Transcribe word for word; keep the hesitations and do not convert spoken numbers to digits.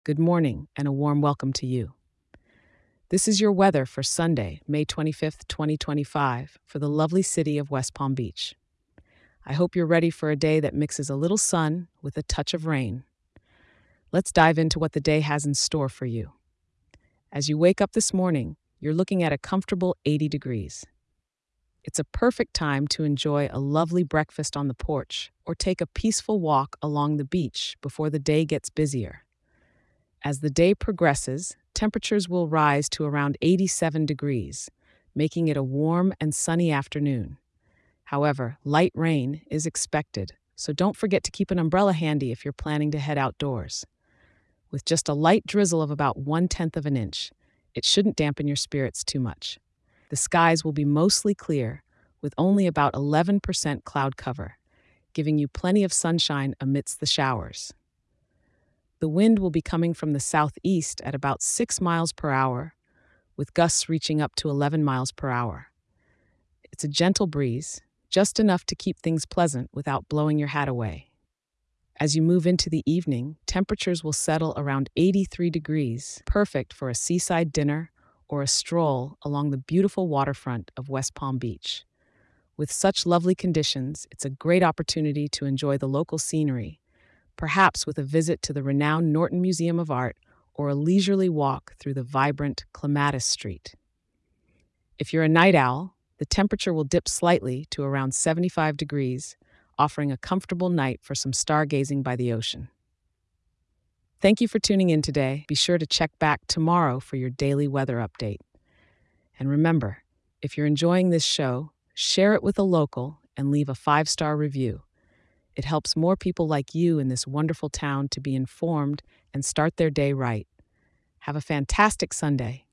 good morning, and a warm welcome to you. This is your weather for Sunday, May twenty-fifth, twenty twenty-five, for the lovely city of West Palm Beach. I hope you're ready for a day that mixes a little sun with a touch of rain. Let's dive into what the day has in store for you. As you wake up this morning, you're looking at a comfortable eighty degrees. It's a perfect time to enjoy a lovely breakfast on the porch or take a peaceful walk along the beach before the day gets busier. As the day progresses, temperatures will rise to around eighty-seven degrees, making it a warm and sunny afternoon. However, light rain is expected, so don't forget to keep an umbrella handy if you're planning to head outdoors. With just a light drizzle of about one tenth of an inch, it shouldn't dampen your spirits too much. The skies will be mostly clear, with only about eleven percent cloud cover, giving you plenty of sunshine amidst the showers. The wind will be coming from the southeast at about six miles per hour, with gusts reaching up to eleven miles per hour. It's a gentle breeze, just enough to keep things pleasant without blowing your hat away. As you move into the evening, temperatures will settle around eighty-three degrees, perfect for a seaside dinner or a stroll along the beautiful waterfront of West Palm Beach. With such lovely conditions, it's a great opportunity to enjoy the local scenery, perhaps with a visit to the renowned Norton Museum of Art or a leisurely walk through the vibrant Clematis Street. If you're a night owl, the temperature will dip slightly to around seventy-five degrees, offering a comfortable night for some stargazing by the ocean. Thank you for tuning in today. Be sure to check back tomorrow for your daily weather update. And remember, if you're enjoying this show, share it with a local and leave a five-star review. It helps more people like you in this wonderful town to be informed and start their day right. Have a fantastic Sunday.